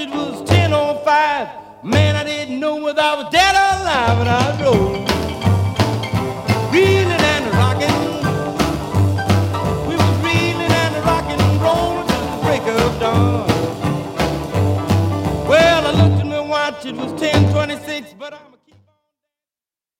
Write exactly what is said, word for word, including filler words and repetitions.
it was ten oh five. Man, I didn't know whether I was dead or alive, and I drove, reeling and rocking. We was reeling and rocking, rolling to the break of dawn. Well, I looked at my watch, it was ten twenty-six, but I'm